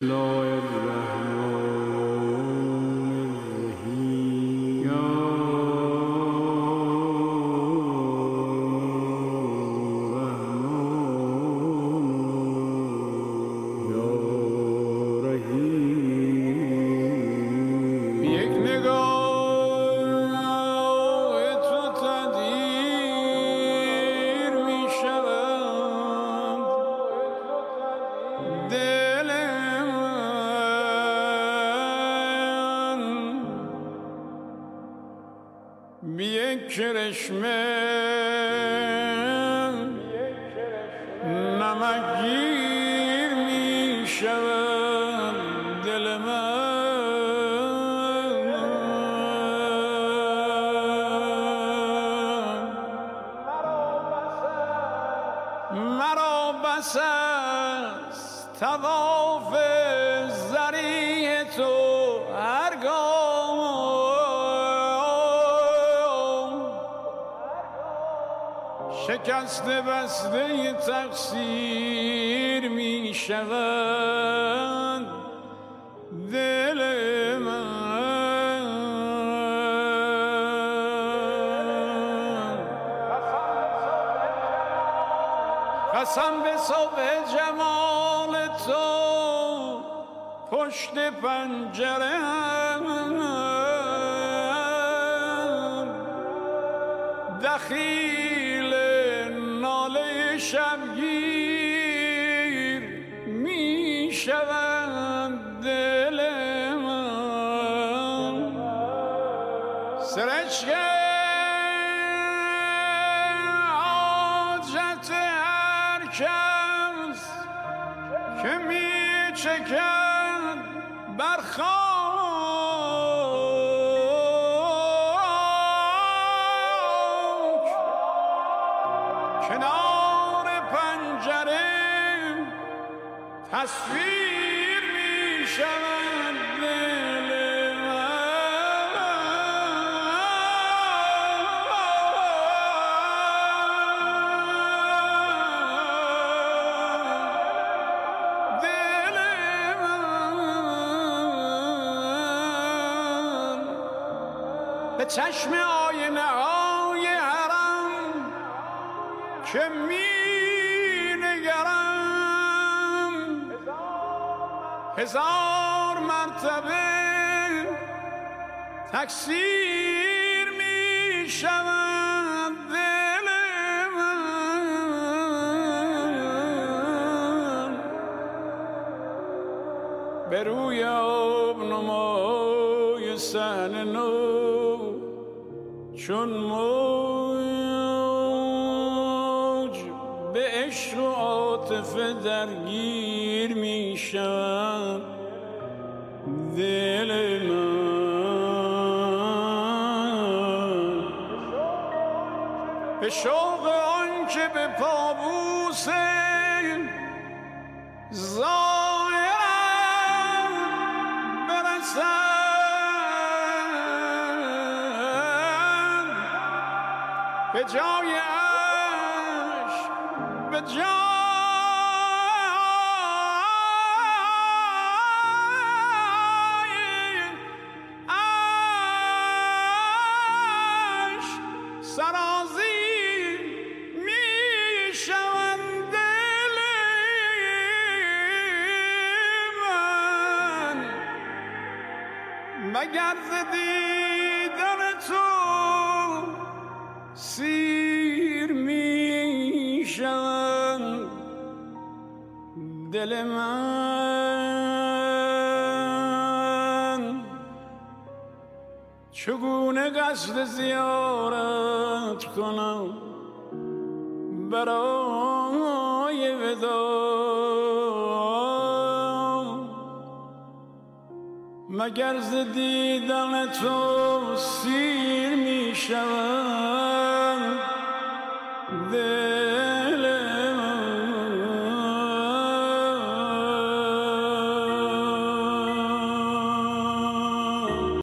الله الرحمن الرحیم یا رحمان یا رحیم. یک نگاه تو تدبیر می شود دل بی یک کرشمه نمکگیر می شود دل من. مرا بس است طواف ضریح تو هرگاه شکسته بسته تقصیر می شود دل من. قسم به صبح جمال تو پشت پنجره دخیل ناله شبگیر می شود دل من. سرشک حاجت هر کس که می چکد بر کنار پنجره تصویر می شود دل من. به چشم آینه های حرم که می نگرم هزار مرتبه تکثیر می شود دل من. به روی آبنمای صحن نو چون به عشق و عاطفه درگیر می شود دل من. به شوق آن که به پابوس ظاهرم برسد به جای به جای عشق سرازیر می شود دل من. مگر ز دیدن تو سیر می شود دل من. چگونه قصد زیارت کنم برای وداع مگر ز دیدن تو سیر می شود